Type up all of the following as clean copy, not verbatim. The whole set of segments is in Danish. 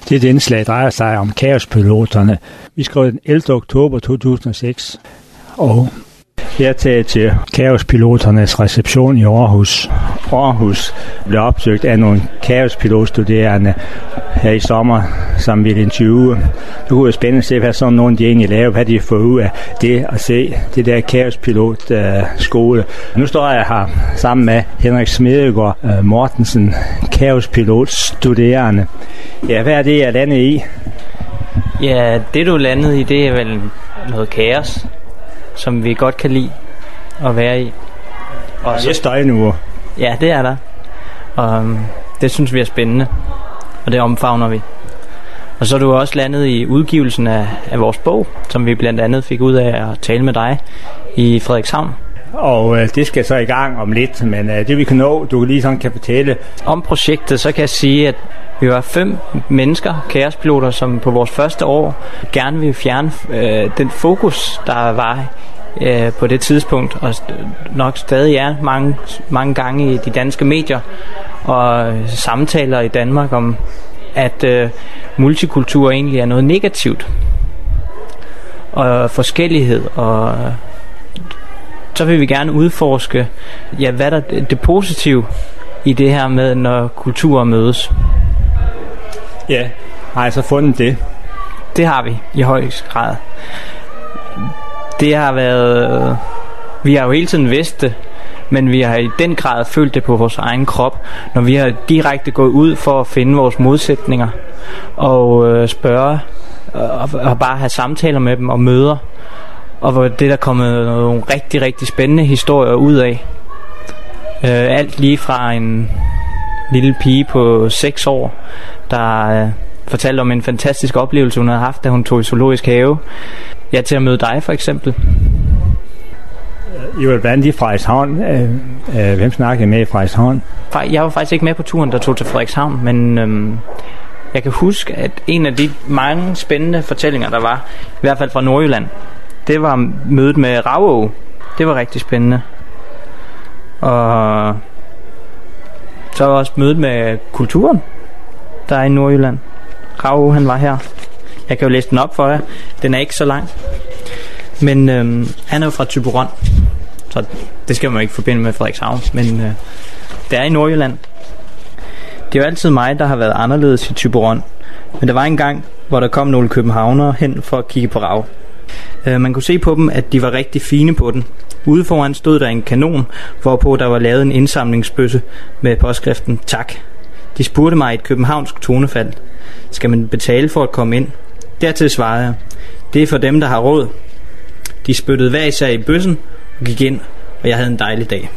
Dette indslag drejer sig om kaospiloterne. Vi skrev den 11. oktober 2006, og jeg er taget til kaospiloternes reception i Aarhus. Aarhus blev opsøgt af nogle kaospilotstuderende her i sommer, som ville interviewe. Det kunne være spændende at se, hvad sådan nogle de egentlig laver, hvad de får ud af det at se det der kaospilotskole. Nu står jeg her sammen med Henrik Smedegaard Mortensen, kaospilotstuderende. Ja, hvad er det, jeg landet i? Ja, det du landede i, det er vel noget kaos, som vi godt kan lide at være i. Og det er støjniveau. Ja, det er der. Og det synes vi er spændende, og det omfavner vi. Og så er du også landet i udgivelsen af vores bog, som vi blandt andet fik ud af at tale med dig i Frederikshavn. Og det skal så i gang om lidt, men det vi kan nå, du lige sådan kan fortælle. Om projektet, så kan jeg sige, at vi var 5 mennesker, kaospiloter, som på vores første år gerne ville fjerne den fokus, der var på det tidspunkt, og nok stadig er mange gange i de danske medier og samtaler i Danmark om, at multikultur egentlig er noget negativt og forskellighed, og så vil vi gerne udforske, ja, hvad der er det positive i det her med, når kulturer mødes. Ja, har jeg så fundet det? Det har vi i højst grad. Det har været... Vi har jo hele tiden vidst det, men vi har i den grad følt det på vores egen krop, når vi har direkte gået ud for at finde vores modsætninger og spørge og bare have samtaler med dem og møder, og hvor det der kommet nogle rigtig, rigtig spændende historier ud af. Alt lige fra en lille pige på 6 år, der fortalte om en fantastisk oplevelse, hun havde haft, da hun tog i zoologisk have. Ja, til at møde dig for eksempel. I var blandt i Frederikshavn. Hvem snakkede med i Frederikshavn? Jeg var faktisk ikke med på turen, der tog til Frederikshavn, men jeg kan huske, at en af de mange spændende fortællinger, der var, i hvert fald fra Nordjylland, det var mødet med Ravå. Det var rigtig spændende. Og så var også mødet med kulturen, der er i Nordjylland. Ravå, han var her. Jeg kan jo læse den op for jer. Den er ikke så lang. Men han er jo fra Thyborøn, så det skal man jo ikke forbinde med Frederikshavn. Men det er i Nordjylland. Det er jo altid mig, der har været anderledes i Thyborøn. Men der var en gang, hvor der kom nogle københavnere hen for at kigge på rav. Man kunne se på dem, at de var rigtig fine på den. Ude foran stod der en kanon, hvorpå der var lavet en indsamlingsbøsse med påskriften tak. De spurgte mig i et københavnsk tonefald: skal man betale for at komme ind? Dertil svarede jeg: det er for dem, der har råd. De spyttede hver især i bøssen og gik ind, og jeg havde en dejlig dag.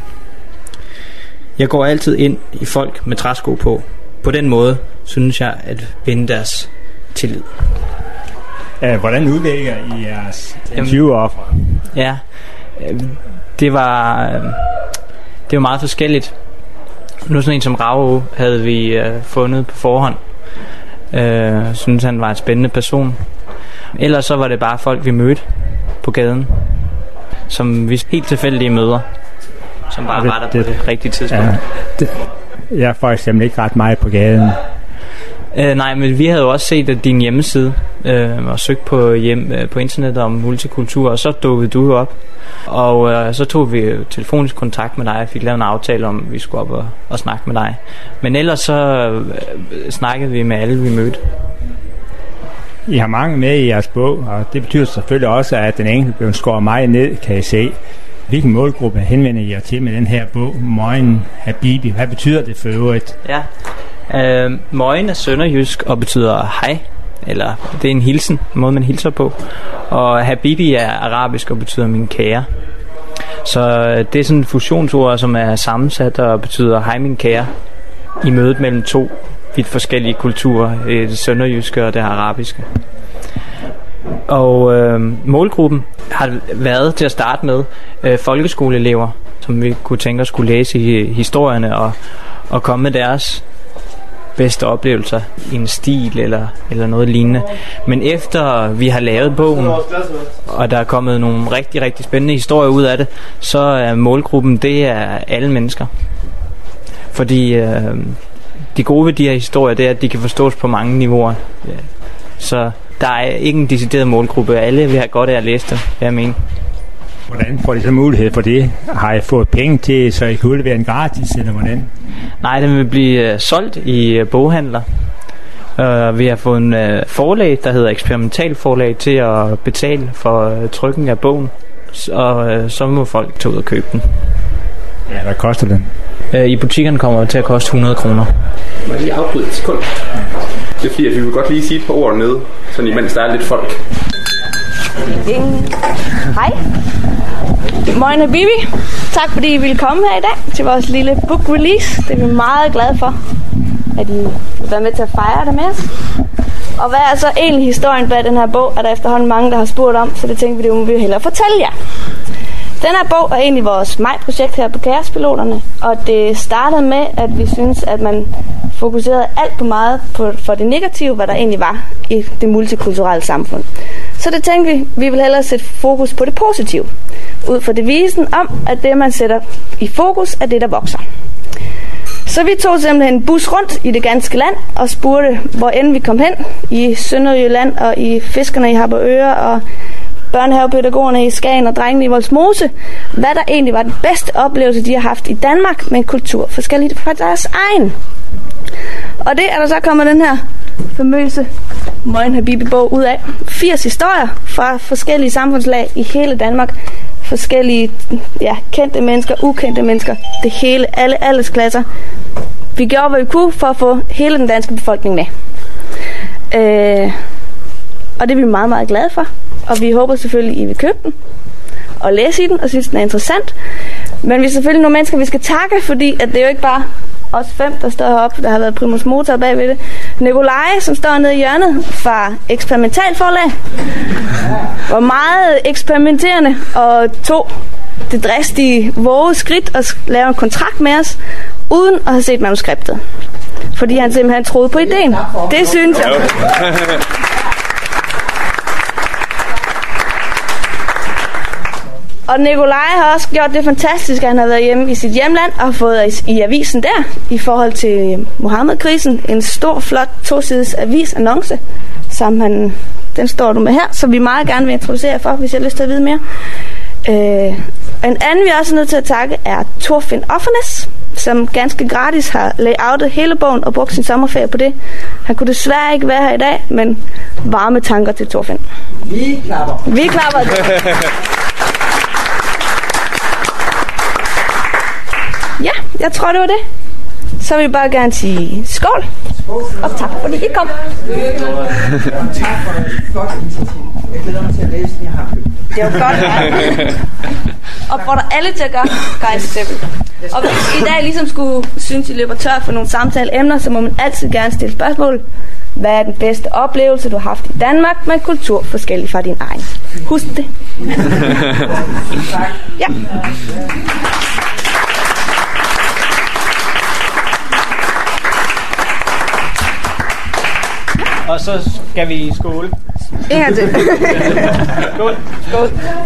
Jeg går altid ind i folk med træsko på. På den måde synes jeg at vinde deres tillid. Hvordan udvælger I jeres interviewoffer? Ja, det var meget forskelligt. Nu sådan en som Ravå havde vi fundet på forhånd. Synes han var en spændende person. Ellers så var det bare folk vi mødte på gaden, som vi helt tilfældige møder, som bare var der på det rigtige tidspunkt. Ja, jeg er for eksempel ikke ret meget på gaden. Nej, men vi havde jo også set din hjemmeside og søgt på internettet om multikultur, og så dukkede du op. Og så tog vi telefonisk kontakt med dig og fik lavet en aftale om, at vi skulle op og snakke med dig. Men ellers så snakkede vi med alle, vi mødte. I har mange med i jeres bog, og det betyder selvfølgelig også, at den enkelte blev skåret meget ned, kan I se. Hvilken målgruppe henvender I jer til med den her bog, Moin Habibi? Hvad betyder det for øvrigt? Ja, Moin er sønderjysk og betyder hej, eller det er en hilsen, en måde man hilser på. Og Habibi er arabisk og betyder min kære. Så det er sådan et fusionsord, som er sammensat og betyder hej min kære, i mødet mellem 2 vidt forskellige kulturer, det sønderjyske og det arabiske. Og målgruppen har været til at starte med folkeskoleelever, som vi kunne tænke os skulle læse i historierne og komme med deres bedste oplevelser i en stil eller noget lignende. Men efter vi har lavet bogen, og der er kommet nogle rigtig, rigtig spændende historier ud af det, så er målgruppen, det er alle mennesker. Fordi de gode ved de her historier, det er, at de kan forstås på mange niveauer. Ja. Så der er ikke en decideret målgruppe. Alle vil have godt af at læse det, jeg mener. Hvordan får de så mulighed for det? Har I fået penge til, så I kan udlevere en gratis, eller hvordan? Nej, den vil blive solgt i boghandler. Vi har fået en forlag, der hedder Eksperimentalforlag, til at betale for trykken af bogen. Og så må folk tage ud og købe den. Ja, hvad koster den? I butikkerne kommer det til at koste 100 kroner. Må jeg lige afbryde et sekund? Det er fordi, at vi vil godt lige sige et par ord nede, sådan imens der er lidt folk. Hej. Moin Habibi. Tak fordi I ville komme her i dag til vores lille book release. Det er vi meget glade for, at I vil være med til at fejre det med os. Og hvad er så egentlig historien bag den her bog, er der efterhånden mange, der har spurgt om, så det tænkte vi, det må vi hellere fortælle jer. Den her bog er egentlig vores majprojekt her på Kaospiloterne, og det startede med, at vi synes, at man fokuserede alt for meget for det negative, hvad der egentlig var i det multikulturelle samfund. Så det tænkte vi ville hellere sætte fokus på det positive, ud fra devisen om, at det, man sætter i fokus, er det, der vokser. Så vi tog simpelthen en bus rundt i det ganske land og spurgte, hvor end vi kom hen, i Sønderjylland og i fiskerne i Harboøre og børnehavepædagogerne i Skagen og drengene i Vollsmose, hvad der egentlig var den bedste oplevelse, de har haft i Danmark med en kultur forskelligt fra deres egen. Og det er der så kommet den her famøse Moin Habibi-bog ud af. 80 historier fra forskellige samfundslag i hele Danmark. Forskellige kendte mennesker, ukendte mennesker. Det hele, alle aldersklasser. Vi gjorde, hvad vi kunne for at få hele den danske befolkning med. Og det er vi meget, meget glade for. Og vi håber selvfølgelig, I vil købe den og læse i den og synes, den er interessant. Men vi er selvfølgelig nogle mennesker, vi skal takke, fordi at det er jo ikke bare os 5, der står heroppe, der har været primus motor bagved det. Nikolaj, som står nede i hjørnet fra Eksperimentalforlag, var meget eksperimenterende og tog det dristige våge skridt og lave en kontrakt med os, uden at have set manuskriptet. Fordi han simpelthen troede på ideen. Det synes jeg. Og Nikolaj har også gjort det fantastisk, at han har været hjemme i sit hjemland og fået i avisen der, i forhold til Mohammed-krisen, en stor, flot 2-sides avisannonce, som den står du med her, som vi meget gerne vil introducere for, hvis jeg har lyst til at vide mere. En anden, vi er også nødt til at takke, er Thorfinn Offernes, som ganske gratis har layoutet hele bogen og brugt sin sommerferie på det. Han kunne desværre ikke være her i dag, men varme tanker til Thorfinn. Vi klapper. Vi klapper. Ja, jeg tror, det var det. Så vil jeg bare gerne sige skål. Og tak, fordi I kom. Tak for et godt initiativ. Jeg glæder mig til at læse den, jeg har købt. Det var godt. Og får der alle til at gøre, guys. Og hvis I dag ligesom synes, I løber tør for nogle samtaleemner, så må man altid gerne stille spørgsmål. Hvad er den bedste oplevelse, du har haft i Danmark med en kultur forskellig fra din egen? Husk det. Ja. Og så skal vi skåle. En gang til. Skål. Skål.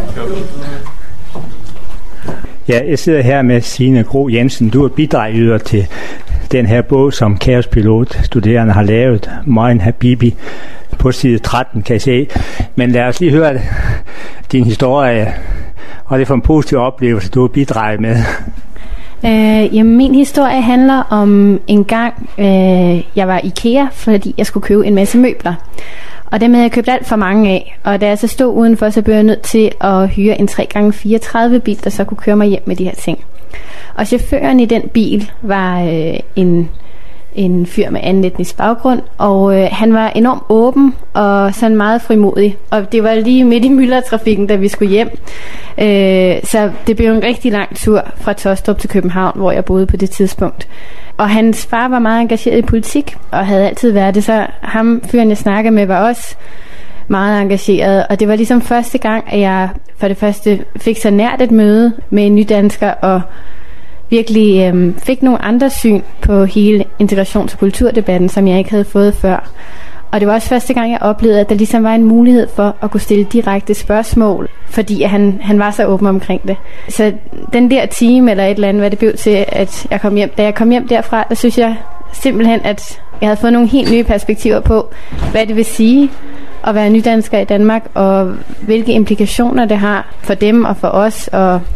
Ja, jeg sidder her med Signe Gro Jensen. Du er bidragyder til den her bog, som Kaospilot-studerende har lavet, Moin Habibi, på side 13, kan jeg se. Men lad os lige høre din historie, og det er for en positiv oplevelse, du har bidraget med. Jamen, min historie handler om en gang, jeg var i IKEA, fordi jeg skulle købe en masse møbler. Og dem havde jeg købt alt for mange af. Og da jeg så stod udenfor, så blev jeg nødt til at hyre en 3x34 bil, der så kunne køre mig hjem med de her ting. Og chaufføren i den bil var en fyr med anden etnisk baggrund, og han var enormt åben og sådan meget frimodig. Og det var lige midt i myldretrafikken, da vi skulle hjem. Så det blev en rigtig lang tur fra Taastrup til København, hvor jeg boede på det tidspunkt. Og hans far var meget engageret i politik, og havde altid været det. Så ham, fyren jeg snakkede med, var også meget engageret. Og det var ligesom første gang, at jeg for det første fik så nært et møde med en nydansker, og virkelig fik nogle andre syn på hele integrations- og kulturdebatten, som jeg ikke havde fået før. Og det var også første gang, jeg oplevede, at der ligesom var en mulighed for at kunne stille direkte spørgsmål, fordi han var så åben omkring det. Så den der time eller et eller andet, hvad det blev til, at jeg kom hjem. Da jeg kom hjem derfra, der synes jeg simpelthen, at jeg havde fået nogle helt nye perspektiver på, hvad det vil sige at være nydansker i Danmark, og hvilke implikationer det har for dem og for os.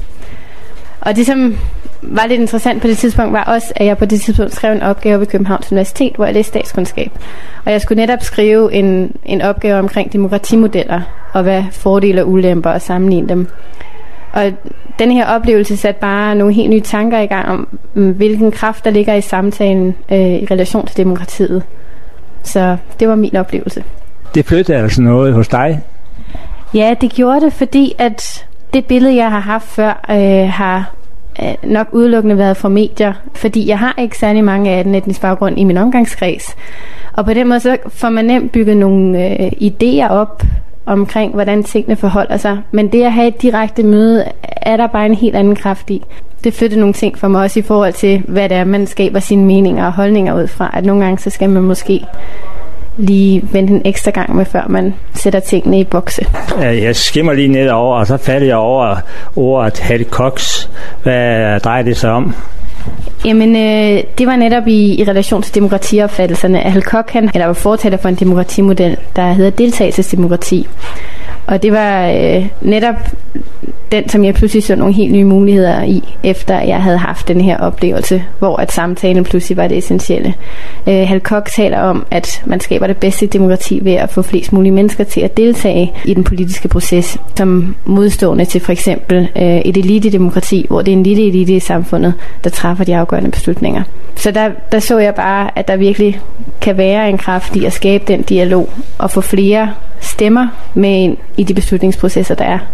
Og det, som var lidt interessant på det tidspunkt, var også, at jeg på det tidspunkt skrev en opgave ved Københavns Universitet, hvor jeg læste statskundskab. Og jeg skulle netop skrive en opgave omkring demokratimodeller, og hvad fordele og ulemper, og sammenligne dem. Og den her oplevelse satte bare nogle helt nye tanker i gang om, hvilken kraft der ligger i samtalen i relation til demokratiet. Så det var min oplevelse. Det flyttede altså noget hos dig? Ja, det gjorde det, fordi at det billede, jeg har haft før, har nok udelukkende været fra medier, fordi jeg har ikke særlig mange af den etniske baggrund i min omgangskreds. Og på den måde så får man nemt bygget nogle idéer op omkring, hvordan tingene forholder sig. Men det at have et direkte møde, er der bare en helt anden kraft i. Det flytter nogle ting for mig også i forhold til, hvad det er, man skaber sine meninger og holdninger ud fra. At nogle gange, så skal man måske lige vente en ekstra gang med, før man sætter tingene i bokse. Jeg skimmer lige nedover, og så falder jeg over ordet Hal Koch. Hvad drejer det sig om? Jamen, det var netop i relation til demokratiopfattelserne. Hal Koch, han var fortaler for en demokratimodel, der hedder deltagelsesdemokrati. Og det var netop den, som jeg pludselig så nogle helt nye muligheder i, efter jeg havde haft den her oplevelse, hvor at samtalen pludselig var det essentielle. Hal Koch taler om, at man skaber det bedste demokrati ved at få flest mulige mennesker til at deltage i den politiske proces, som modstående til for eksempel et elitedemokrati, hvor det er en lille elite i samfundet, der træffer de afgørende beslutninger. Så der så jeg bare, at der virkelig kan være en kraft i at skabe den dialog og få flere stemmer med ind i de beslutningsprocesser, der er.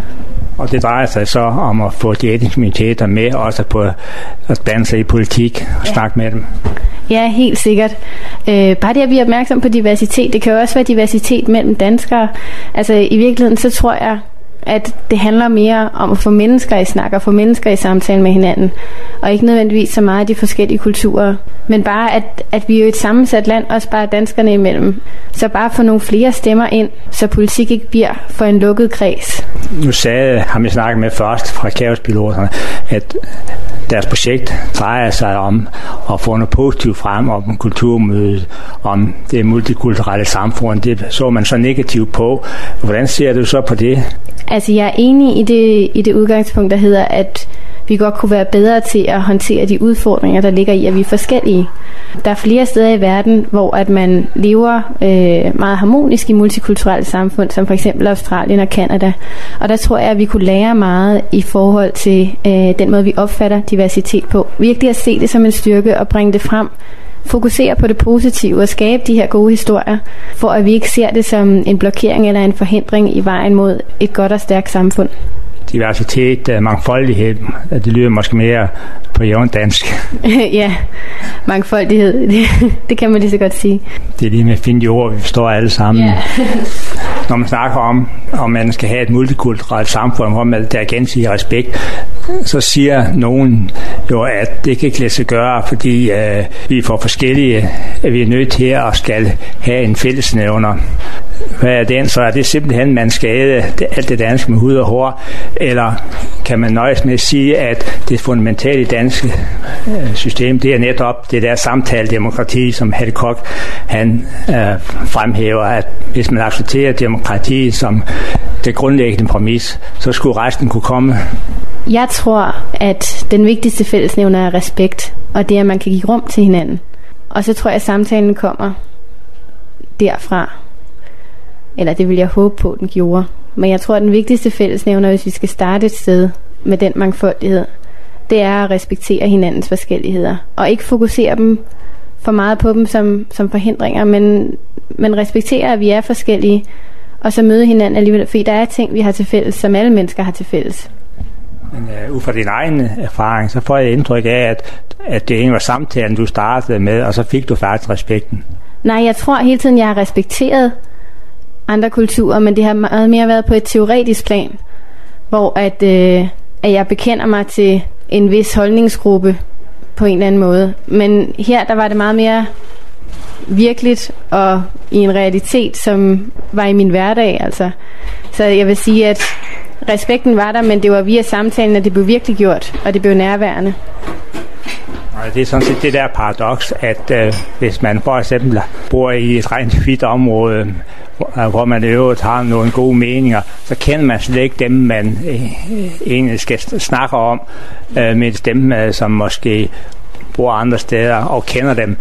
Og det drejer sig så om at få de etniske minoriteter med, også på at blande sig i politik og snakke med dem. Ja, helt sikkert. Bare det, at vi er opmærksom på diversitet, det kan jo også være diversitet mellem danskere. Altså i virkeligheden, så tror jeg, at det handler mere om at få mennesker i snak og få mennesker i samtale med hinanden, og ikke nødvendigvis så meget af de forskellige kulturer, men bare at vi er jo et sammensat land, også bare danskerne imellem, så bare få nogle flere stemmer ind, så politik ikke bliver for en lukket kreds. Nu sagde ham jeg snakkede med først fra Kaospiloterne, at deres projekt drejer sig om at få noget positivt frem om kulturmødet, om det multikulturelle samfund. Det så man så negativt på. Hvordan ser du så på det? Altså jeg er enig i det udgangspunkt, der hedder, at vi godt kunne være bedre til at håndtere de udfordringer, der ligger i, at vi er forskellige. Der er flere steder i verden, hvor at man lever meget harmonisk i multikulturelle samfund, som for eksempel Australien og Canada. Og der tror jeg, at vi kunne lære meget i forhold til den måde, vi opfatter diversitet på. Virkelig at se det som en styrke og bringe det frem. Fokusere på det positive og skabe de her gode historier, for at vi ikke ser det som en blokering eller en forhindring i vejen mod et godt og stærkt samfund. Diversitet, mangfoldighed, det lyder måske mere på jævnt dansk. Ja, mangfoldighed, det kan man lige så godt sige. Det er lige med at finde de ord, vi forstår alle sammen. Yeah. Når man snakker om man skal have et multikulturelt samfund, hvor man der er gensidig respekt, så siger nogen jo, at det kan ikke lade sig gøre, fordi vi er for forskellige, at vi er nødt til at skal have en fællesnævner. Hvad er den? Så er det simpelthen, man skal æde alt det danske med hud og hår, eller kan man nøjes med at sige, at det fundamentale danske system, det er netop det der samtaledemokrati, som Hal Koch han fremhæver, at hvis man accepterer demokrati som det grundlæggende præmis, så skulle resten kunne komme. Jeg tror, at den vigtigste fællesnævner er respekt, og det er, at man kan give rum til hinanden. Og så tror jeg, at samtalen kommer derfra. Eller det vil jeg håbe på, den gjorde. Men jeg tror, at den vigtigste fællesnævner, hvis vi skal starte et sted med den mangfoldighed, det er at respektere hinandens forskelligheder. Og ikke fokusere dem for meget på dem som forhindringer, men respektere, at vi er forskellige, og så møde hinanden alligevel. Fordi der er ting, vi har til fælles, som alle mennesker har til fælles. Men ud fra din egen erfaring, så får jeg indtryk af, at det egentlig var samtalen, du startede med, og så fik du faktisk respekten. Nej, jeg tror hele tiden, jeg har respekteret andre kulturer, men det har meget mere været på et teoretisk plan, hvor at jeg bekender mig til en vis holdningsgruppe på en eller anden måde. Men her, der var det meget mere virkeligt og i en realitet, som var i min hverdag. Altså. Så jeg vil sige, at respekten var der, men det var via samtalen, at det blev virkelig gjort, og det blev nærværende. Det er sådan set det der paradoks, at hvis man for eksempel bor i et rent hvidt område, hvor man i øvrigt har nogle gode meninger, så kender man slet ikke dem, man egentlig skal snakke om, mens dem, som måske bor andre steder og kender dem,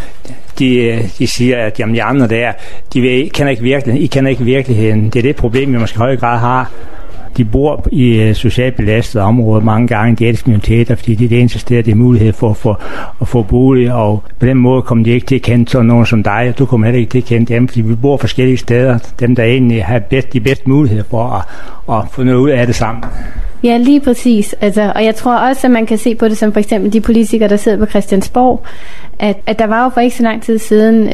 de siger, at jamen, de andre der, I kender ikke virkeligheden. Det er det problem, vi måske i høj grad har. De bor i socialt belastede områder mange gange, de ældste minoriteter, fordi det er det eneste sted, det er mulighed for at få bolig, og på den måde kommer de ikke til at kende sådan nogen som dig, og du kommer heller ikke til at kende dem, fordi vi bor forskellige steder, dem der egentlig har de bedste muligheder for at få noget ud af det sammen. Ja, lige præcis. Altså, og jeg tror også, at man kan se på det som for eksempel de politikere, der sidder på Christiansborg, at der var jo for ikke så lang tid siden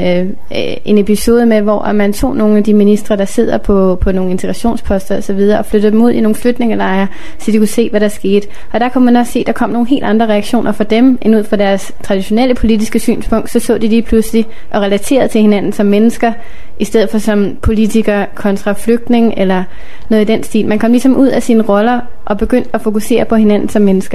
en episode med, hvor man tog nogle af de ministre, der sidder på nogle integrationsposter og så videre, og flyttede dem ud i nogle flytningelejre, så de kunne se, hvad der skete. Og der kunne man også se, at der kom nogle helt andre reaktioner fra dem, end ud fra deres traditionelle politiske synspunkt. Så de lige pludselig og relaterede til hinanden som mennesker, i stedet for som politikere kontra flygtning eller noget i den stil. Man kom ligesom ud af sine roller og begyndte at fokusere på hinanden som mennesker.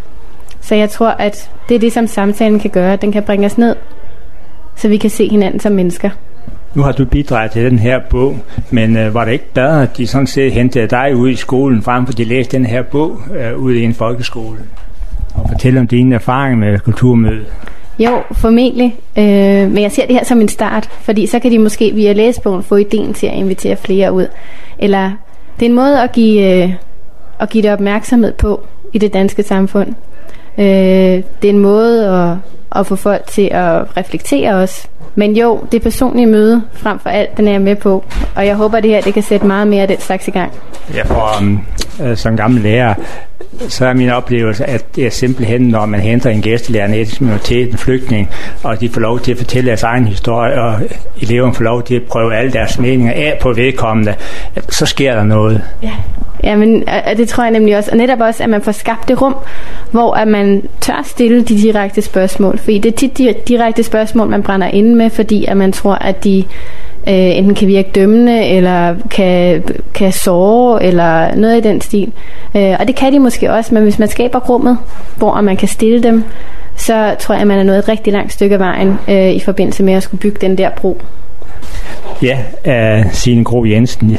Så jeg tror, at det er det, som samtalen kan gøre. Den kan bringe os ned, så vi kan se hinanden som mennesker. Nu har du bidraget til den her bog, men var det ikke bedre, at de sådan set hentede dig ud i skolen, frem for at de læste den her bog ude i en folkeskole? Og fortælle om dine erfaringer med kulturmødet. Jo, formentlig. Men jeg ser det her som en start, fordi så kan de måske via læsebogen få ideen til at invitere flere ud. Eller det er en måde at give det opmærksomhed på i det danske samfund. Det er en måde at få folk til at reflektere os. Men jo, det personlige møde frem for alt, den er jeg med på. Og jeg håber, det her det kan sætte meget mere af den slags i gang. Ja, for som gammel lærer, så er min oplevelse, at det er simpelthen, når man henter en gæstelærer, en etnisk minoritet, en flygtning, og de får lov til at fortælle deres egen historie, og eleverne får lov til at prøve alle deres meninger af på vedkommende, så sker der noget. Ja, men det tror jeg nemlig også. Og netop også, at man får skabt det rum, hvor at man tør stille de direkte spørgsmål. Fordi det er tit de direkte spørgsmål, man brænder inde med, fordi at man tror, at de enten kan virke dømmende, eller kan såre, eller noget i den stil. Og det kan de måske også, men hvis man skaber rummet, hvor man kan stille dem, så tror jeg, at man er nået et rigtig langt stykke af vejen i forbindelse med at skulle bygge den der bro. Ja, Signe Gro Jensen.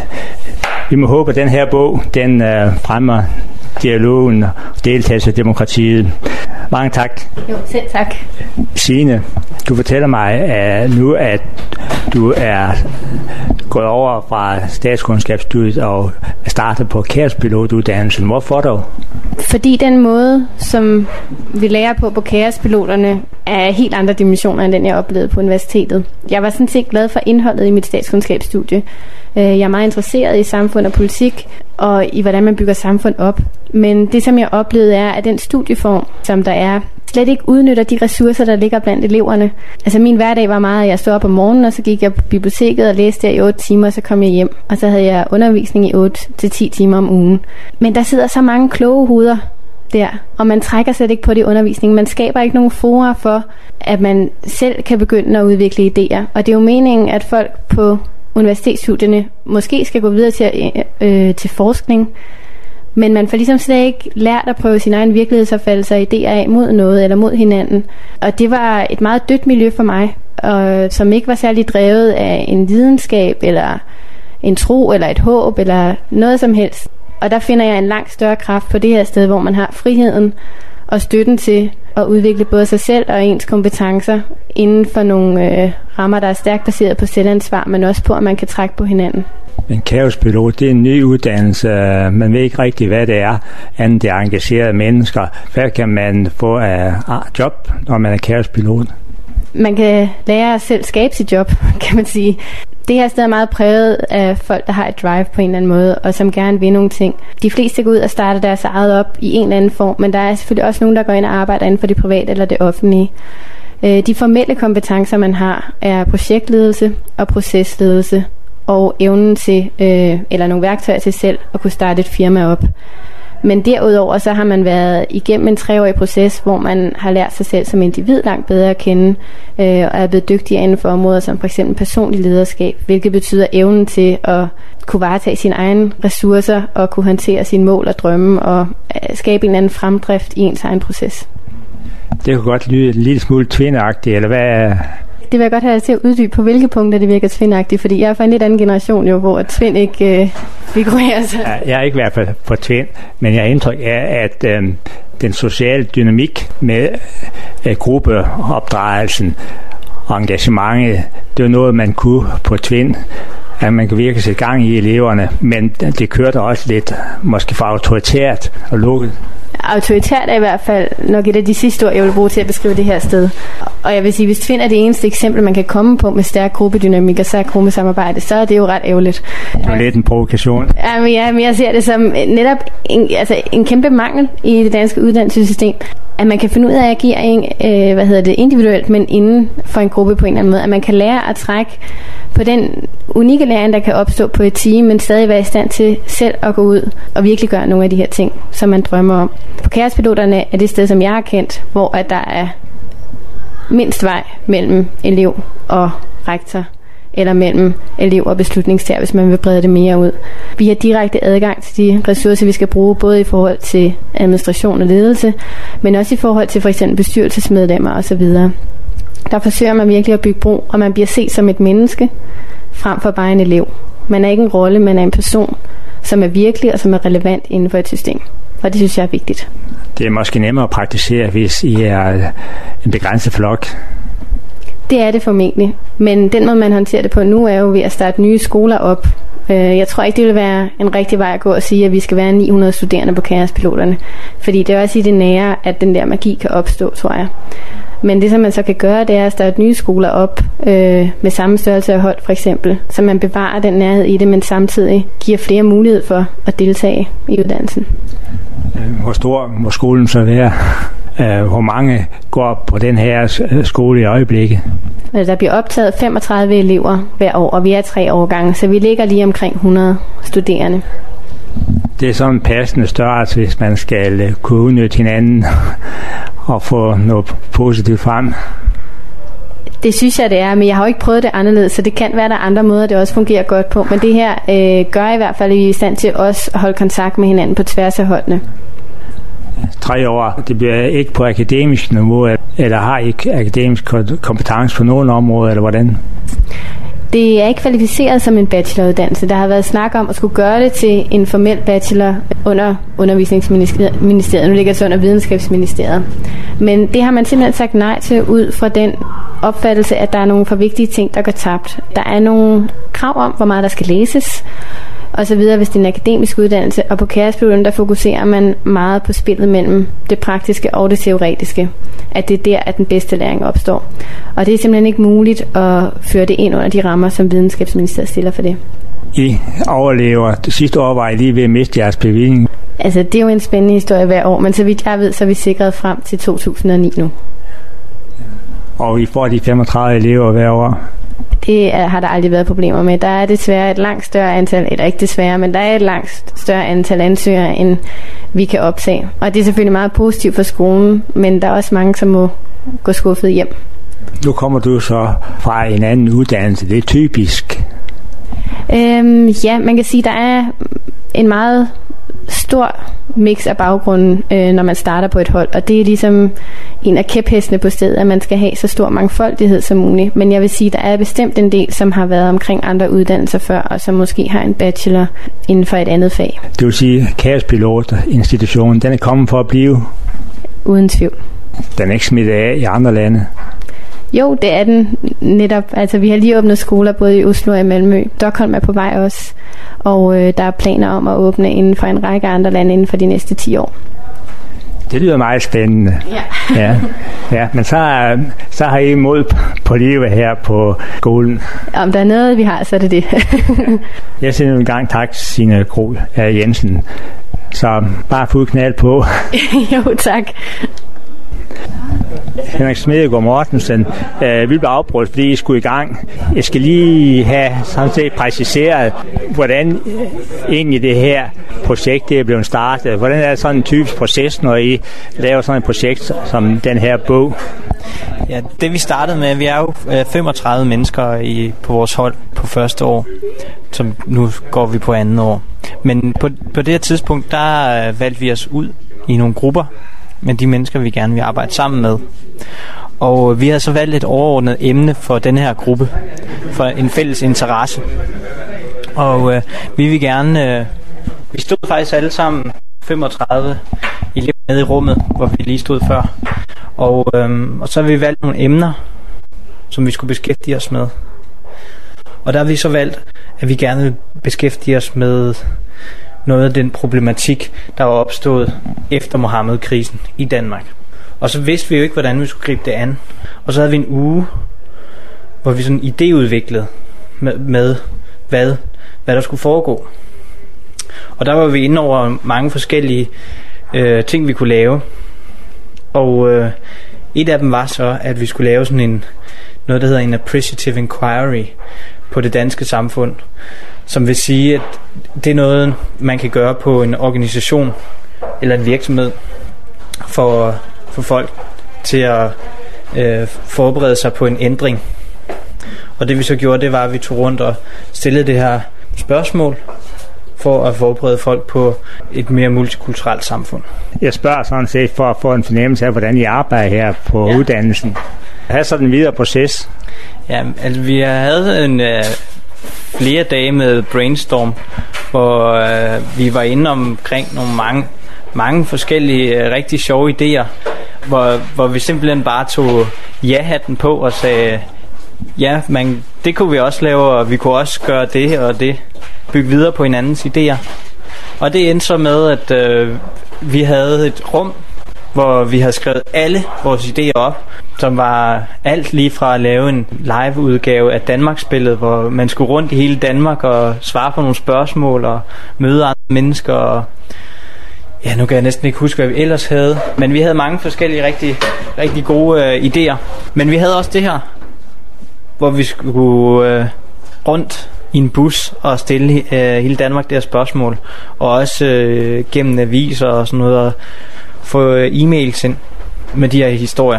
Vi må håbe, at den her bog, den fremmer dialogen og deltagelse af demokratiet. Mange tak. Jo, selv tak. Signe, du fortæller mig nu, at du er gået over fra statskundskabsstudiet og er startet på kaospilotuddannelsen. Hvorfor dog? Fordi den måde, som vi lærer på kaospiloterne, er helt andre dimensioner, end den jeg oplevede på universitetet. Jeg var sådan set glad for indholdet i mit statskundskabsstudie. Jeg er meget interesseret i samfund og politik, og i hvordan man bygger samfund op. Men det, som jeg oplevede, er, at den studieform, som der er, slet ikke udnytter de ressourcer, der ligger blandt eleverne. Altså min hverdag var meget, at jeg stod op om morgenen, og så gik jeg på biblioteket og læste der i 8 timer, og så kom jeg hjem. Og så havde jeg undervisning i 8-10 timer om ugen. Men der sidder så mange kloge hoveder der, og man trækker slet ikke på det undervisning. Man skaber ikke nogen fora for, at man selv kan begynde at udvikle idéer. Og det er jo meningen, at folk på universitetsstudierne måske skal gå videre til forskning, men man får ligesom slet ikke lært at prøve sin egen virkelighedsopfattelse og idéer af mod noget eller mod hinanden. Og det var et meget dødt miljø for mig, som ikke var særlig drevet af en videnskab eller en tro eller et håb eller noget som helst. Og der finder jeg en langt større kraft på det her sted, hvor man har friheden og støtten til at udvikle både sig selv og ens kompetencer inden for nogle rammer, der er stærkt baseret på selvansvar, men også på, at man kan trække på hinanden. En kaospilot, det er en ny uddannelse. Man ved ikke rigtig, hvad det er, andet det er engagerede mennesker. Hvad kan man få af job, når man er kaospilot? Man kan lære at selv skabe sit job, kan man sige. Det her sted er meget præget af folk, der har et drive på en eller anden måde, og som gerne vil nogle ting. De fleste går ud og starter deres eget op i en eller anden form, men der er selvfølgelig også nogen, der går ind og arbejder inden for det private eller det offentlige. De formelle kompetencer, man har, er projektledelse og procesledelse, og evnen til, eller nogle værktøjer til selv at kunne starte et firma op. Men derudover så har man været igennem en 3-årig proces, hvor man har lært sig selv som individ langt bedre at kende, og er blevet dygtigere inden for områder som for eksempel personlig lederskab, hvilket betyder evnen til at kunne varetage sine egne ressourcer og kunne håndtere sine mål og drømme og skabe en anden fremdrift i ens egen proces. Det kunne godt lyde en lille smule tvindeagtigt, eller hvad er... Det vil jeg godt have til at uddybe, på hvilke punkter det virker tvindagtigt, fordi jeg er fra en lidt anden generation, jo, hvor tvind ikke figurerer sig. Ja, jeg er ikke i hvert fald på tvind, men jeg har indtryk af, at den sociale dynamik med gruppeopdragelsen og engagementet, det var noget, man kunne på tvind, at man kan virkelig sætte gang i eleverne, men det kørte også lidt, måske for autoritært og lukket. Autoritært er i hvert fald nok et af de sidste ord, jeg vil bruge til at beskrive det her sted. Og jeg vil sige, hvis tvind er det eneste eksempel, man kan komme på med stærk gruppedynamik og stærk gruppesamarbejde, så er det jo ret ærgerligt. Det er lidt en provokation. Men jeg ser det som netop en kæmpe mangel i det danske uddannelsessystem. At man kan finde ud af at agere individuelt, men inden for en gruppe på en eller anden måde. At man kan lære at trække på den unikke læring, der kan opstå på et team, men stadig være i stand til selv at gå ud og virkelig gøre nogle af de her ting, som man drømmer om. På Kaospiloterne er det sted, som jeg har kendt, hvor at der er mindst vej mellem elev og rektor, eller mellem elev og beslutningstager, hvis man vil brede det mere ud. Vi har direkte adgang til de ressourcer, vi skal bruge, både i forhold til administration og ledelse, men også i forhold til for eksempel bestyrelsesmedlemmer osv. Der forsøger man virkelig at bygge bro, og man bliver set som et menneske, frem for bare en elev. Man er ikke en rolle, man er en person, som er virkelig og som er relevant inden for et system. Og det synes jeg er vigtigt. Det er måske nemmere at praktisere, hvis I er en begrænset flok. Det er det formentlig. Men den måde, man håndterer det på nu, er jo ved at starte nye skoler op. Jeg tror ikke, det vil være en rigtig vej at gå og sige, at vi skal være 900 studerende på Kaospiloterne. Fordi det er også i det nære, at den der magi kan opstå, tror jeg. Men det, som man så kan gøre, det er at starte nye skoler op med samme størrelse af hold, for eksempel. Så man bevarer den nærhed i det, men samtidig giver flere mulighed for at deltage i uddannelsen. Hvor stor må skolen så være? Hvor mange går på den her skole i øjeblikket? Der bliver optaget 35 elever hver år, og vi er 3 årgange, så vi ligger lige omkring 100 studerende. Det er sådan en passende størrelse, hvis man skal kunne udnytte hinanden og få noget positivt frem. Det synes jeg, det er, men jeg har jo ikke prøvet det anderledes, så det kan være, der er andre måder, det også fungerer godt på. Men det her gør i hvert fald, at vi er i stand til også at holde kontakt med hinanden på tværs af holdene. 3 år, det bliver ikke på akademisk niveau, eller har ikke akademisk kompetence på nogen områder, eller hvordan? Det er ikke kvalificeret som en bacheloruddannelse. Der har været snak om at skulle gøre det til en formel bachelor under Undervisningsministeriet. Nu ligger det så under Videnskabsministeriet. Men det har man simpelthen sagt nej til ud fra den opfattelse, at der er nogle for vigtige ting, der går tabt. Der er nogle krav om, hvor meget der skal læses, og så videre, hvis det er en akademisk uddannelse. Og på Kaospiloterne, der fokuserer man meget på spillet mellem det praktiske og det teoretiske. At det er der, at den bedste læring opstår. Og det er simpelthen ikke muligt at føre det ind under de rammer, som Videnskabsministeriet stiller for det. I overlever. Det sidste år var I lige ved at miste jeres bevilling. Altså, det er jo en spændende historie hver år, men så vidt jeg ved, så er vi sikret frem til 2009 nu. Og I får de 35 elever hver år? Det har der aldrig været problemer med. Der er desværre et langt større antal, eller ikke desværre, men der er et langt større antal ansøgere, end vi kan optage. Og det er selvfølgelig meget positivt for skolen, men der er også mange, som må gå skuffet hjem. Nu kommer du så fra en anden uddannelse. Det er typisk. Ja, man kan sige, der er en meget stor mix af baggrunden, når man starter på et hold, og det er ligesom en af kæphestene på stedet, at man skal have så stor mangfoldighed som muligt. Men jeg vil sige, der er bestemt en del, som har været omkring andre uddannelser før, og som måske har en bachelor inden for et andet fag. Det vil sige, Kaospilot-institutionen, den er kommet for at blive? Uden tvivl. Den er ikke smittet af i andre lande? Jo, det er den netop. Altså, vi har lige åbnet skoler både i Oslo og i Malmø. Stockholm er på vej også. Og der er planer om at åbne inden for en række andre lande inden for de næste 10 år. Det lyder meget spændende. Ja. Ja, men så har I mod på livet her på skolen. Om der er noget, vi har, så er det det. Jeg siger nu en gang tak til Signe Krohg Jensen. Så bare fuld knald på. Jo, tak. Henrik Smedegaard Mortensen, vi blev afbrudt, fordi I skulle i gang. Jeg skal lige have samtidig præciseret, hvordan egentlig det her projekt det er blevet startet. Hvordan er det sådan en typisk proces, når I laver sådan et projekt som den her bog? Ja, det vi startede med, vi er jo 35 mennesker på vores hold på første år, som nu går vi på andet år. Men på det her tidspunkt, der valgte vi os ud i nogle grupper, med de mennesker, vi gerne vil arbejde sammen med. Og vi har så valgt et overordnet emne for den her gruppe, for en fælles interesse. Og vi vil gerne, vi stod faktisk alle sammen 35 elever nede i rummet, hvor vi lige stod før. Og så har vi valgt nogle emner, som vi skulle beskæftige os med. Og der har vi så valgt, at vi gerne vil beskæftige os med noget af den problematik, der var opstået efter Mohammed-krisen i Danmark. Og så vidste vi jo ikke, hvordan vi skulle gribe det an. Og så havde vi en uge, hvor vi sådan idéudviklede med hvad der skulle foregå. Og der var vi inde over mange forskellige ting, vi kunne lave. Og et af dem var så, at vi skulle lave sådan noget, der hedder en appreciative inquiry på det danske samfund. Som vil sige, at det er noget, man kan gøre på en organisation eller en virksomhed for folk til at forberede sig på en ændring. Og det vi så gjorde, det var, at vi tog rundt og stillede det her spørgsmål for at forberede folk på et mere multikulturelt samfund. Jeg spørger sådan set for at få en fornemmelse af, hvordan I arbejder her på uddannelsen. Hvad er så den videre proces? Ja, altså vi havde flere dage med brainstorm, hvor vi var inde omkring nogle mange forskellige rigtig sjove idéer, hvor vi simpelthen bare tog ja-hatten på og sagde, ja, det kunne vi også lave, og vi kunne også gøre det og det, bygge videre på hinandens idéer. Og det endte så med, at vi havde et rum, hvor vi havde skrevet alle vores idéer op, som var alt lige fra at lave en live-udgave af Danmarksspillet, hvor man skulle rundt i hele Danmark og svare på nogle spørgsmål og møde andre mennesker. Og ja, nu kan jeg næsten ikke huske, hvad vi ellers havde. Men vi havde mange forskellige rigtig, rigtig gode idéer. Men vi havde også det her, hvor vi skulle rundt i en bus og stille hele Danmark der spørgsmål. Og også gennem aviser og sådan noget, og få e-mails ind med de her historier.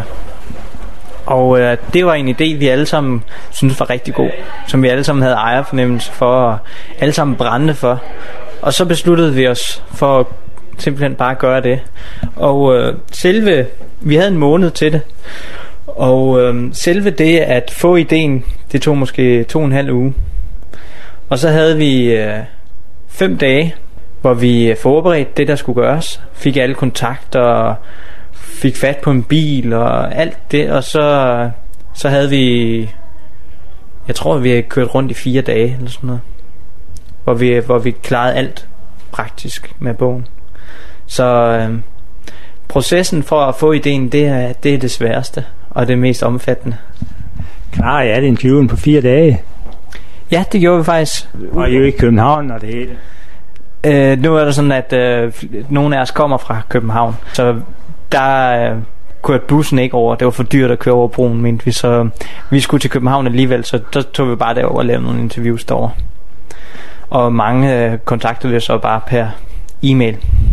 Og det var en idé, vi alle sammen syntes var rigtig god, som vi alle sammen havde ejerfornemmelse for, og alle sammen brændte for. Og så besluttede vi os for at simpelthen bare gøre det. Og vi havde en måned til det. Og selve det at få ideen, det tog måske 2,5 uge. Og så havde vi 5 dage, hvor vi forberedte det, der skulle gøres. Fik alle kontakter og fik fat på en bil og alt det. Og så havde vi, jeg tror vi havde kørt rundt i 4 dage eller sådan noget, hvor vi klarede alt praktisk med bogen. Så processen for at få ideen, det er det sværeste og det mest omfattende. Klar, ja, det er interviewen på 4 dage. Ja, det gjorde vi faktisk. Og I er jo i København og det hele. Nu er det sådan, at nogle af os kommer fra København, så der kørte bussen ikke over. Det var for dyrt at køre over broen, mente vi. Så vi skulle til København alligevel, så der tog vi bare derover og lavede nogle interviews derovre. Og mange kontaktede vi så bare per e-mail.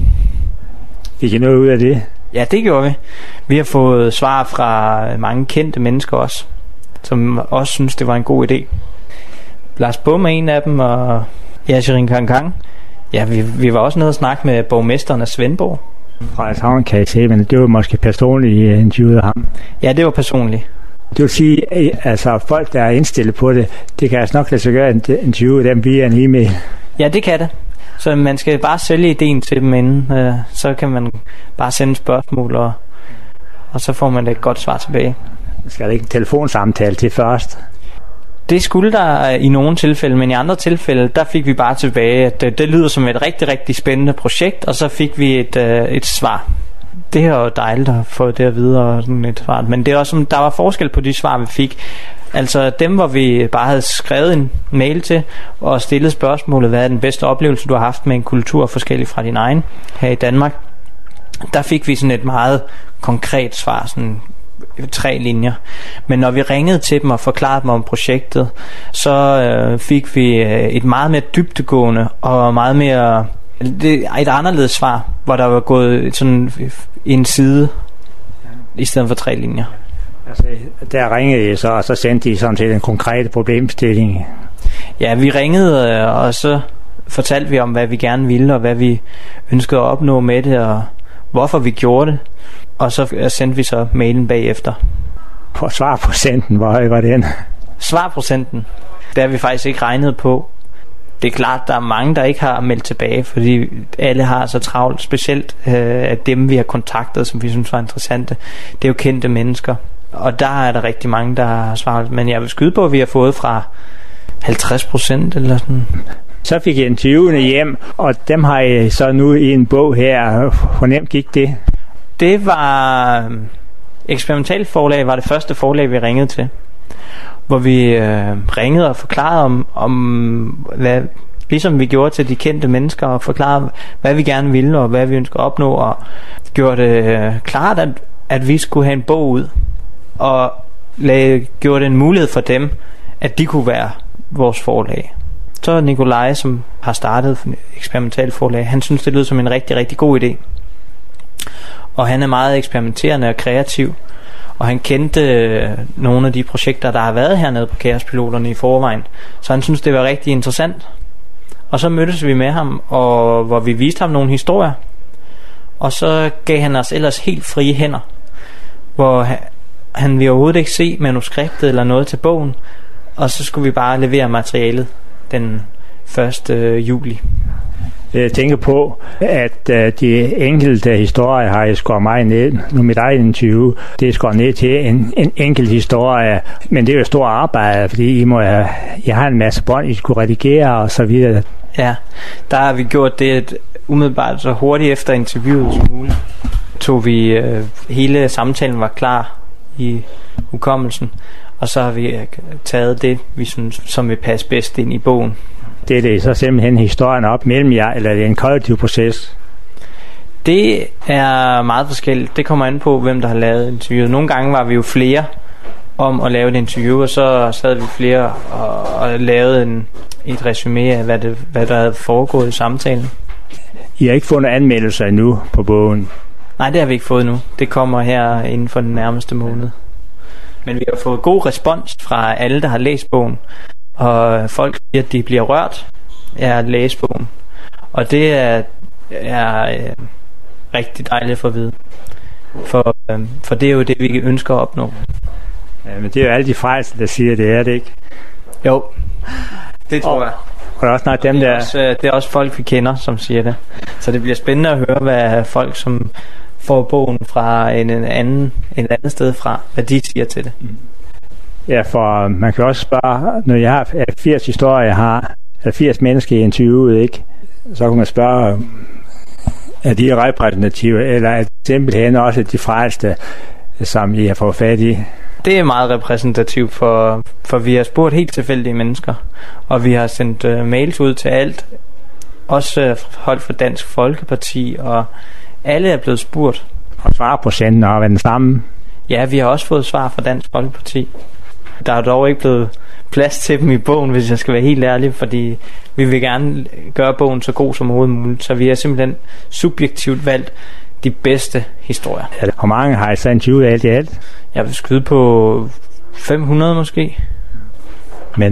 Fik I noget ud af det? Ja, det gjorde vi. Vi har fået svar fra mange kendte mennesker også, som også synes det var en god idé. Lars Bum er en af dem, og Yashirin Kang. Ja, vi var også nede og snakke med borgmesteren af Svendborg. Frederikshavn kan jeg se, men det var måske personligt interviewet af ham. Ja, det var personligt. Det vil sige, altså folk, der er indstillet på det, det kan altså nok lade sig gøre at interviewe dem via en e-mail. Ja, det kan det. Så man skal bare sælge ideen til dem inden, så kan man bare sende spørgsmål, og så får man et godt svar tilbage. Skal der ikke en telefonsamtale til først? Det skulle der i nogle tilfælde, men i andre tilfælde, der fik vi bare tilbage, at det lyder som et rigtig, rigtig spændende projekt, og så fik vi et svar. Det er jo dejligt at få det at vide, og sådan et svar. Men det er også, der var forskel på de svar, vi fik. Altså dem, hvor vi bare havde skrevet en mail til, og stillet spørgsmålet, hvad er den bedste oplevelse, du har haft med en kultur forskellig fra din egen her i Danmark. Der fik vi sådan et meget konkret svar, sådan 3 linjer. Men når vi ringede til dem og forklarede dem om projektet, så fik vi et meget mere dybdegående og meget mere et anderledes svar, hvor der var gået sådan en side i stedet for 3 linjer. Altså, der ringede I så, og så sendte I sådan set en konkret problemstilling. Ja, vi ringede, og så fortalte vi om, hvad vi gerne ville, og hvad vi ønskede at opnå med det, hvorfor vi gjorde det. Og så sendte vi så mailen bagefter. For svarprocenten, hvor høj var den? Svarprocenten, det har vi faktisk ikke regnet på. Det er klart, der er mange, der ikke har meldt tilbage, fordi alle har så travlt. Specielt af dem, vi har kontaktet, som vi synes var interessante. Det er jo kendte mennesker. Og der er der rigtig mange, der har svaret. Men jeg vil skyde på, at vi har fået fra 50% eller sådan. Så fik jeg interviewene hjem, og dem har jeg så nu i en bog her. Hvor nemt gik det? Det var... Eksperimentalforlag var det første forlag, vi ringede til. Hvor vi ringede og forklarede om hvad, ligesom vi gjorde til de kendte mennesker, og forklarede, hvad vi gerne ville, og hvad vi ønsker at opnå, og gjorde det klart, at vi skulle have en bog ud, og gjorde det en mulighed for dem, at de kunne være vores forlag. Så Nikolaj, som har startet Eksperimentalforlag, han synes, det lød som en rigtig, rigtig god idé. Og han er meget eksperimenterende og kreativ. Og han kendte nogle af de projekter, der har været hernede på Kaospiloterne i forvejen. Så han synes, det var rigtig interessant. Og så mødtes vi med ham, og hvor vi viste ham nogle historier. Og så gav han os ellers helt frie hænder. Hvor han ville overhovedet ikke se manuskriptet eller noget til bogen. Og så skulle vi bare levere materialet den 1. juli. Jeg tænker på, at de enkelte historier har jeg skåret meget ned. Nu mit eget interview, det er skåret ned til en enkelt historie. Men det er jo et stort arbejde, fordi jeg har en masse bånd, I skulle redigere og så videre. Ja, der har vi gjort det umiddelbart så hurtigt efter interviewet som muligt. Tog vi hele samtalen var klar i hukommelsen, og så har vi taget det, vi synes, som vil passe bedst ind i bogen. Det er så simpelthen historien op mellem jer, eller er det en kollektiv proces? Det er meget forskelligt. Det kommer an på, hvem der har lavet interviewet. Nogle gange var vi jo flere om at lave et interview, og så sad vi flere og lavede et resumé af, hvad der havde foregået i samtalen. I har ikke fundet anmeldelser endnu på bogen? Nej, det har vi ikke fået nu. Det kommer her inden for den nærmeste måned. Men vi har fået god respons fra alle, der har læst bogen. Og folk siger, at de bliver rørt af at læse bogen. Og det er rigtig dejligt at få at vide. For det er jo det, vi ønsker at opnå. Ja, men det er jo alle de frelser, der siger, det er det ikke? Jo, det tror jeg. Og også nok dem, det er også folk, vi kender, som siger det. Så det bliver spændende at høre, hvad folk, som får bogen fra et andet sted fra, hvad de siger til det. Ja, for man kan også spørge, når jeg har 80 historier, jeg har 80 mennesker i interviewet, ikke? Så kan man spørge, er de repræsentative, eller er det simpelthen også de frelste, som I har fået fat i? Det er meget repræsentativt, for vi har spurgt helt tilfældige mennesker, og vi har sendt mails ud til alt, også hold for Dansk Folkeparti, og alle er blevet spurgt. Og svarprocenten har været den samme? Ja, vi har også fået svar fra Dansk Folkeparti. Der er dog ikke blevet plads til dem i bogen, hvis jeg skal være helt ærlig, fordi vi vil gerne gøre bogen så god som overhovedet muligt, så vi har simpelthen subjektivt valgt de bedste historier. Ja, hvor mange har I så interviewet alt i alt? Jeg vil skyde på 500 måske. Men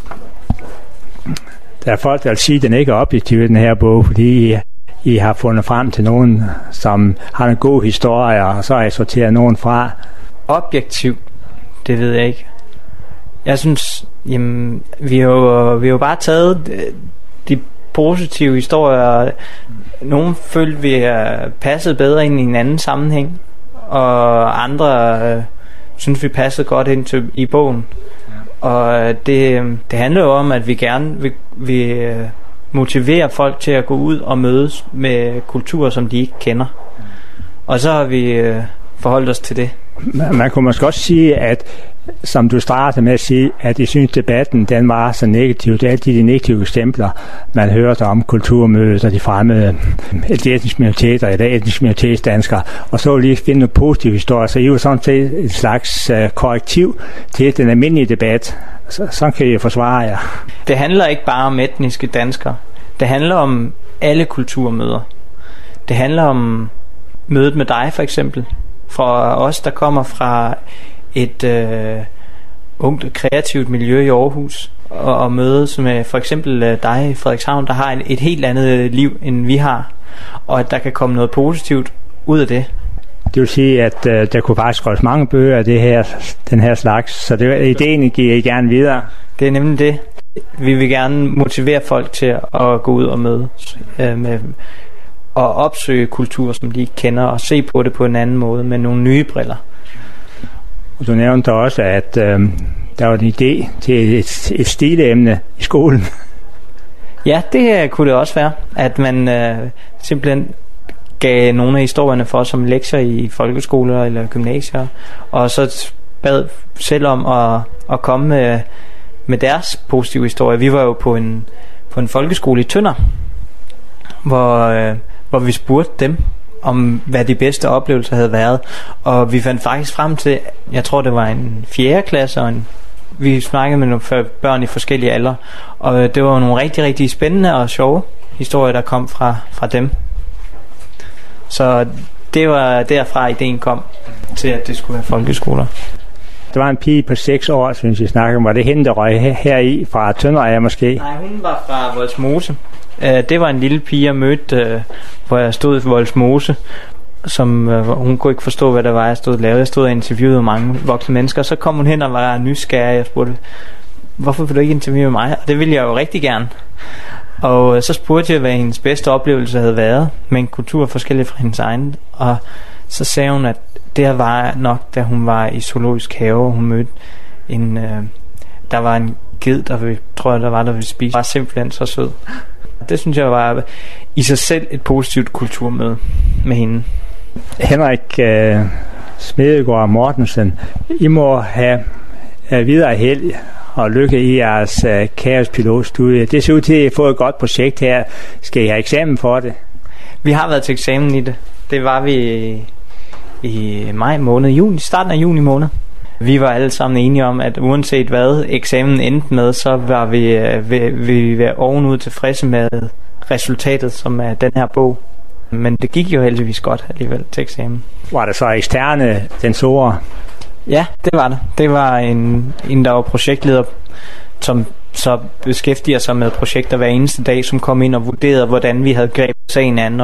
der er folk, der vil sige, at den ikke er objektiv i den her bog, fordi I har fundet frem til nogen, som har en god historie, og så har I sorteret nogen fra. Objektiv? Det ved jeg ikke. Jeg synes, jamen, vi har jo bare taget de positive historier. Nogle følte vi passede bedre ind i en anden sammenhæng, og andre synes vi passede godt ind i bogen. Og det handler jo om, at vi gerne vil motivere folk til at gå ud og mødes med kulturer, som de ikke kender. Og så har vi forholdt os til det. Man kunne måske også sige, at som du startede med at sige, at I synes debatten den var så negativ. Det er altid de negative eksempler, man hørte om kulturmødet og de fremmede etniske minoriteter eller etniske minoritetsdanskere, og så lige finde noget positiv historie. Så I er jo sådan set et slags korrektiv til den almindelige debat. Så kan I forsvare jer. Det handler ikke bare om etniske danskere. Det handler om alle kulturmøder. Det handler om mødet med dig for eksempel. For os, der kommer fra et ungt kreativt miljø i Aarhus, og mødes med for eksempel dig i Frederikshavn, der har et helt andet liv, end vi har. Og at der kan komme noget positivt ud af det. Det vil sige, at der kunne faktisk skrives mange bøger af den her slags, så ideen giver I gerne videre. Det er nemlig det. Vi vil gerne motivere folk til at gå ud og mødes og opsøge kultur, som de ikke kender, og se på det på en anden måde med nogle nye briller. Og du nævnte også, at der var en idé til et stilemne i skolen. Ja, det kunne det også være, at man simpelthen gav nogle af historierne for som lektier i folkeskoler eller gymnasier, og så bad selv om at komme med deres positive historie. Vi var jo på en folkeskole i Tønder, hvor vi spurgte dem om, hvad de bedste oplevelser havde været, og vi fandt faktisk frem til, jeg tror det var en 4. klasse, og vi snakkede med nogle børn i forskellige aldre, og det var nogle rigtig, rigtig spændende og sjove historier, der kom fra dem. Så det var derfra ideen kom til, at det skulle være folkeskoler. Der var en pige på 6 år, synes jeg snakkede om. Var det hende, der røg heri fra Tønder måske? Nej, hun var fra Vollsmose. Det var en lille pige, jeg mødte, hvor jeg stod i Vollsmose, som hun kunne ikke forstå, hvad det var, jeg stod og lavede. Jeg stod og interviewede mange voksne mennesker, så kom hun hen og var nysgerrig. Jeg spurgte, hvorfor vil du ikke interviewe mig? Og det ville jeg jo rigtig gerne. Og så spurgte jeg, hvad hendes bedste oplevelse havde været med en kultur forskellig fra hendes egen. Og så sagde hun, at det var nok, da hun var i zoologisk have, og hun mødte der var en ged, der ville spise. Var simpelthen så sød. Det synes jeg var i sig selv et positivt kulturmøde med hende. Henrik Smedegaard Mortensen, I må have videre held og lykke i jeres kaospilotstudie. Det ser ud til, at I får et godt projekt her. Skal I have eksamen for det? Vi har været til eksamen i det. Det var vi i maj måned, starten af juni måned. Vi var alle sammen enige om, at uanset hvad eksamen endte med, så var vi ovenud tilfredse med resultatet, som er den her bog. Men det gik jo heldigvis godt alligevel til eksamen. Var der så eksterne censorer? Ja, det var det. Det var en der var projektleder, som så beskæftiger sig med projekter hver eneste dag, som kom ind og vurderede, hvordan vi havde grebet sagen an,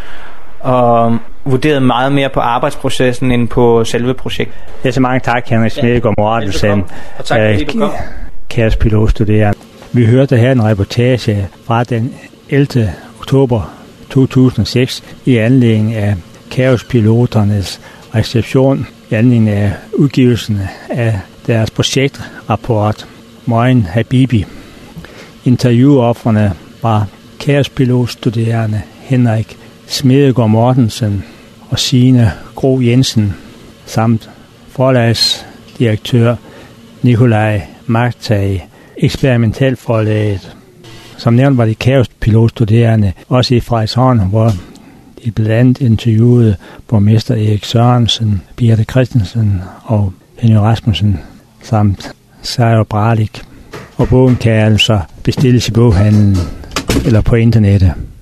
og vurderede meget mere på arbejdsprocessen end på selve projektet. Ja, så mange tak, Henrik Smedegaard Mortensen. Og tak fordi du kom. Kaospilotstuderende. Vi hørte her en reportage fra den 11. oktober 2006 i anledning af kaospiloternes reception, i anledning af udgivelsen af deres projektrapport Moin Habibi. Interviewofferne var kaospilotstuderende Henrik Smedegaard Mortensen og Signe Gro Jensen, samt forlagsdirektør Nikolaj Magtag, eksperimentalforlaget. Som nævnt var de kaospilotstuderende også i Frederikshavn, hvor de blandt andet interviewede borgmester Erik Sørensen, Birte Christensen og Henny Rasmussen, samt Sejr Bralik. Og bogen kan altså bestilles i boghandlen eller på internettet.